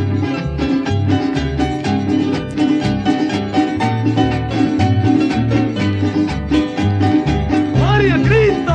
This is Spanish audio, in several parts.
¡Gloria a Cristo!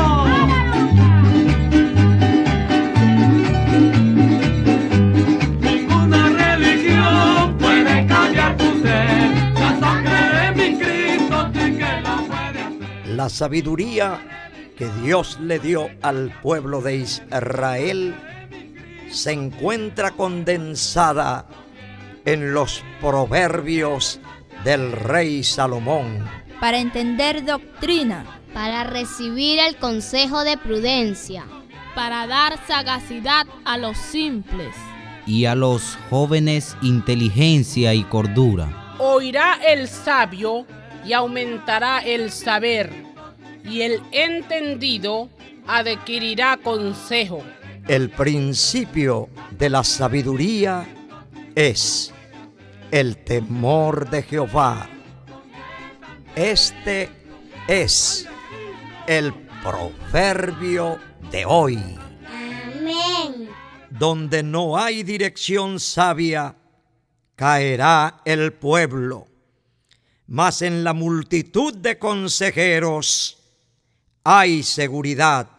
Ninguna religión puede cambiar tu ser. La sangre de mi Cristo sí que lo puede hacer. La sabiduría que Dios le dio al pueblo de Israel se encuentra condensada en los proverbios del rey Salomón. Para entender doctrina, para recibir el consejo de prudencia, para dar sagacidad a los simples, y a los jóvenes inteligencia y cordura. Oirá el sabio y aumentará el saber, y el entendido adquirirá consejo. El principio de la sabiduría es el temor de Jehová. Este es el proverbio de hoy. Amén. Donde no hay dirección sabia, caerá el pueblo, mas en la multitud de consejeros hay seguridad.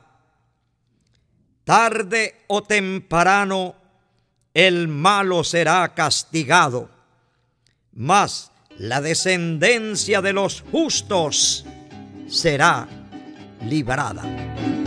Tarde o temprano el malo será castigado, mas la descendencia de los justos será librada.